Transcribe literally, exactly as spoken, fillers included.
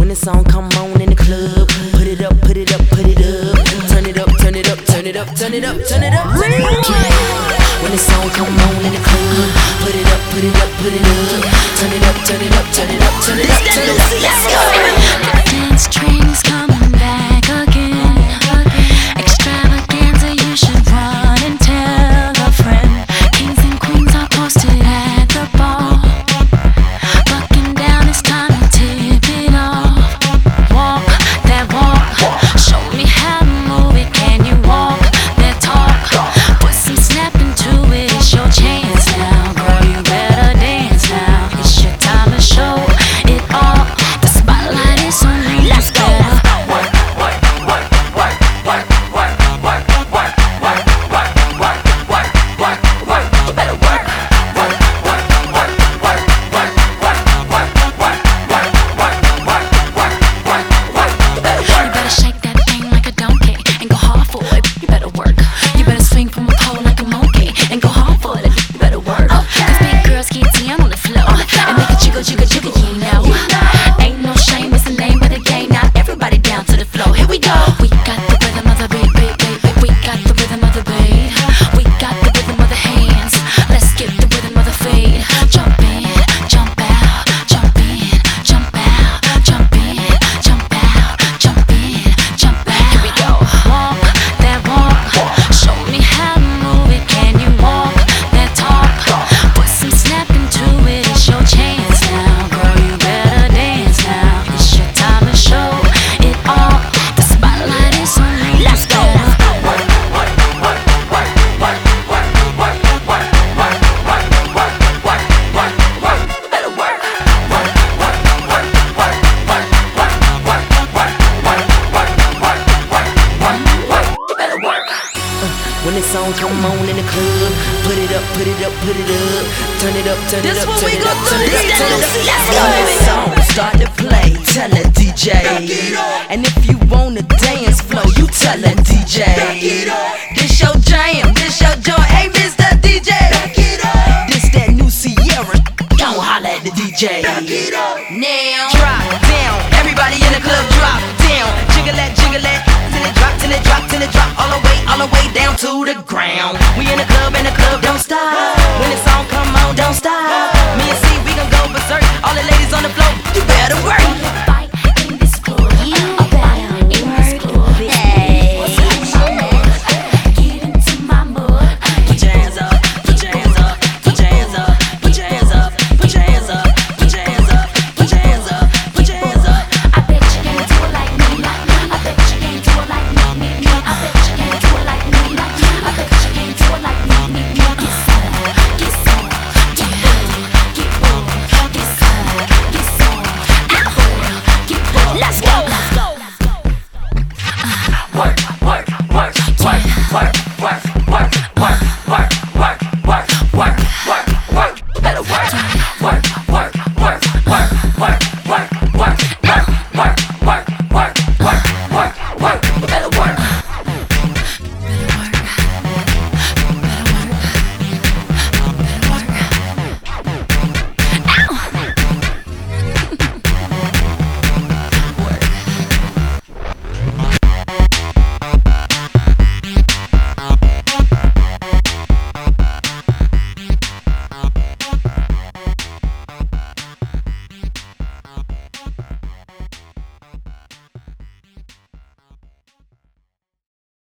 When the song come on in the club, put it up, put it up, put it up. Turn it up, turn it up, turn it up, turn it up, turn it up. Yeah. When the song come on in the club, put it up, put it up, put it up. Turn it up, turn it up, turn it up, turn it up, turn it up. Let's go. The dance train is coming back again. Extravaganza, you should run and tell a friend. Kings and queens are posted at the bar. Bucking down, it's time to tip it off. Walk that walk, show me how to move it. Can you walk that talk? Put some snap into it, it's your chance now. Girl, you better dance now. It's your time to show it all. The spotlight is on you. Let's go. When the song come on in the club, put it up, put it up, put it up. Turn it up, turn it up, turn it up, turn it up, turn it up. When the song start to play, tell a D J. And if you want a dance flow, you tell a D J. This your jam, this your joint, hey Mister D J. This that new Sierra, go holla at the D J. Now drop down, everybody in the club drop down. Jiggle that, jiggle that, till it drop, till it drop, till it drop, all the way, all the way down to the ground. We in the club, and the club don't stop. When the song comes